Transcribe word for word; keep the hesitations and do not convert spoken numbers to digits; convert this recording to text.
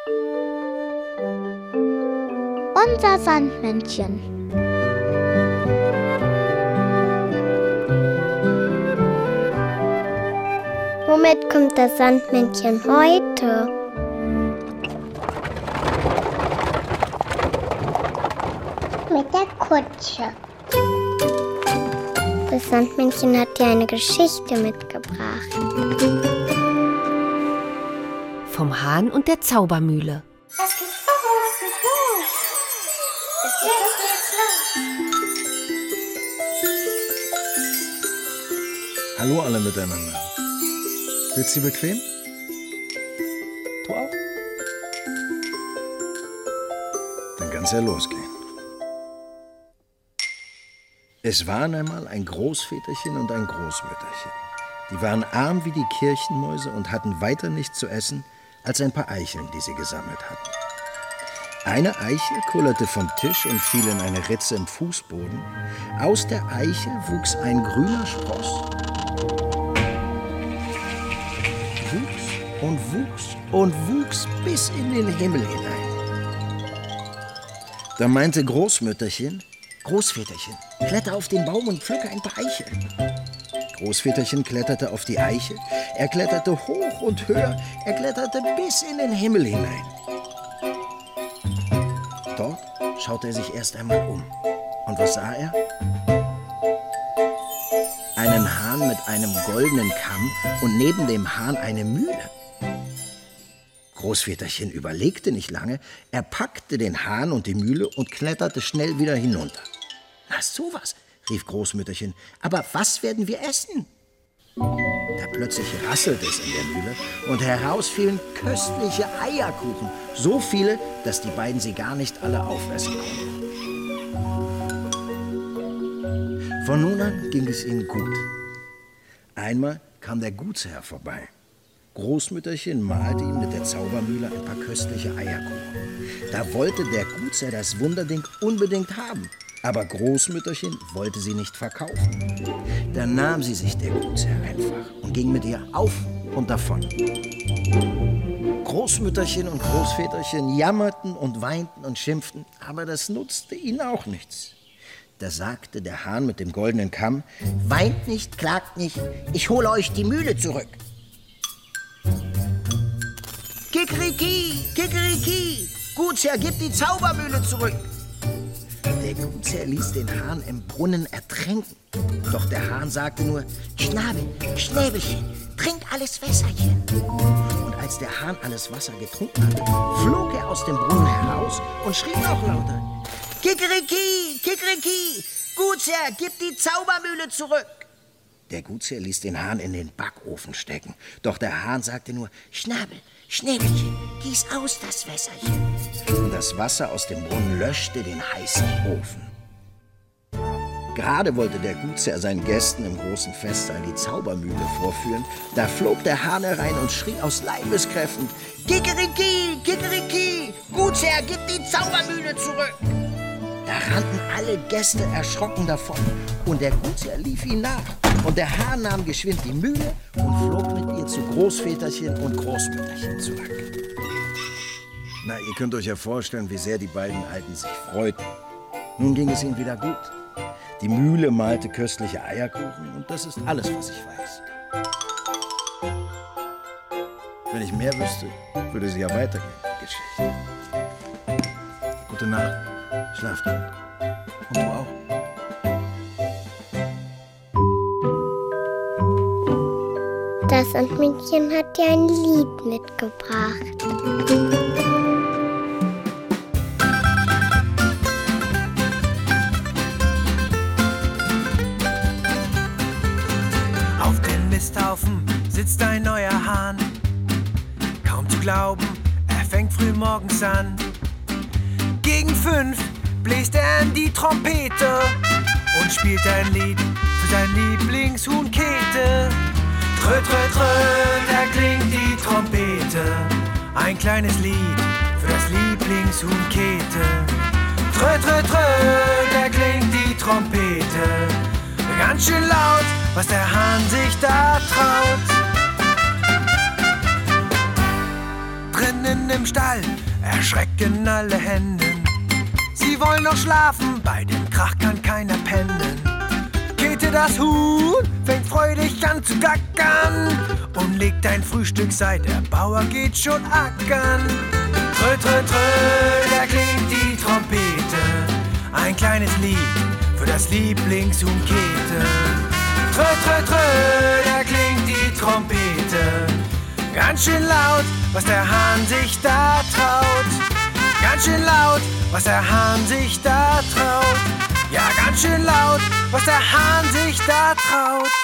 Unser Sandmännchen. Womit kommt das Sandmännchen heute? Mit der Kutsche. Das Sandmännchen hat dir eine Geschichte mitgebracht. Vom Hahn und der Zaubermühle. Was geht los? Was geht los? Es geht jetzt, geht's los. Hallo alle miteinander. Sitzt ihr bequem? Du auch? Dann kann's ja losgehen. Es waren einmal ein Großväterchen und ein Großmütterchen. Die waren arm wie die Kirchenmäuse und hatten weiter nichts zu essen als ein paar Eicheln, die sie gesammelt hatten. Eine Eichel kullerte vom Tisch und fiel in eine Ritze im Fußboden. Aus der Eichel wuchs ein grüner Spross. Wuchs und wuchs und wuchs bis in den Himmel hinein. Da meinte Großmütterchen: Großväterchen, kletter auf den Baum und pflücke ein paar Eicheln. Großväterchen kletterte auf die Eiche, er kletterte hoch und höher, er kletterte bis in den Himmel hinein. Dort schaute er sich erst einmal um. Und was sah er? Einen Hahn mit einem goldenen Kamm und neben dem Hahn eine Mühle. Großväterchen überlegte nicht lange, er packte den Hahn und die Mühle und kletterte schnell wieder hinunter. Na sowas, rief Großmütterchen, aber was werden wir essen? Da plötzlich rasselte es in der Mühle und heraus fielen köstliche Eierkuchen. So viele, dass die beiden sie gar nicht alle aufessen konnten. Von nun an ging es ihnen gut. Einmal kam der Gutsherr vorbei. Großmütterchen malte ihm mit der Zaubermühle ein paar köstliche Eierkuchen. Da wollte der Gutsherr das Wunderding unbedingt haben. Aber Großmütterchen wollte sie nicht verkaufen. Dann nahm sie sich der Gutsherr einfach und ging mit ihr auf und davon. Großmütterchen und Großväterchen jammerten und weinten und schimpften, aber das nutzte ihnen auch nichts. Da sagte der Hahn mit dem goldenen Kamm: Weint nicht, klagt nicht, ich hole euch die Mühle zurück. Kikeriki, Kikeriki, Gutsherr, gib die Zaubermühle zurück. Der Gutsherr ließ den Hahn im Brunnen ertränken. Doch der Hahn sagte nur: Schnabel, Schnäbelchen, trink alles Wässerchen. Und als der Hahn alles Wasser getrunken hatte, flog er aus dem Brunnen heraus und schrie noch lauter: Kikeriki, Kikeriki, Gutsherr, gib die Zaubermühle zurück. Der Gutsherr ließ den Hahn in den Backofen stecken. Doch der Hahn sagte nur: Schnabel, Schnäbelchen, gieß aus das Wässerchen. Und das Wasser aus dem Brunnen löschte den heißen Ofen. Gerade wollte der Gutsherr seinen Gästen im großen Festsaal die Zaubermühle vorführen, da flog der Hahn herein und schrie aus Leibeskräften: Kikeriki, Kikeriki, Gutsherr, gib die Zaubermühle zurück. Da rannten alle Gäste erschrocken davon und der Gutsherr lief ihnen nach. Und der Hahn nahm geschwind die Mühle und flog mit ihr zu Großväterchen und Großmütterchen zurück. Na, ihr könnt euch ja vorstellen, wie sehr die beiden Alten sich freuten. Nun ging es ihnen wieder gut. Die Mühle malte köstliche Eierkuchen und das ist alles, was ich weiß. Wenn ich mehr wüsste, würde sie ja weitergehen, die Geschichte. Gute Nacht, schlaft gut. Und du auch. Das Sandmännchen hat dir ein Lied mitgebracht. Auf den Misthaufen sitzt ein neuer Hahn. Kaum zu glauben, er fängt früh morgens an. Gegen fünf bläst er in die Trompete und spielt ein Lied für sein Lieblingshuhn Käthe. Trö, trö, trö, da klingt die Trompete. Ein kleines Lied für das Lieblingshuhn Käthe. Trö, trö, trö, da klingt die Trompete. Ganz schön laut, was der Hahn sich da traut. Drin Hahnen im Stall erschrecken alle Hennen. Sie wollen noch schlafen, bei dem Krach kann keiner pennen. Käthe das Huhn fängt freudig an zu gackern und legt ein Frühstück seit der Bauer geht schon ackern. Trö, trö, trö, da klingt die Trompete, ein kleines Lied für das Lieblingshuhn Käthe. Trö, trö, trö, da klingt die Trompete, ganz schön laut, was der Hahn sich da traut. Ganz schön laut, was der Hahn sich da traut. Ja, ganz schön laut, was der Hahn sich da traut.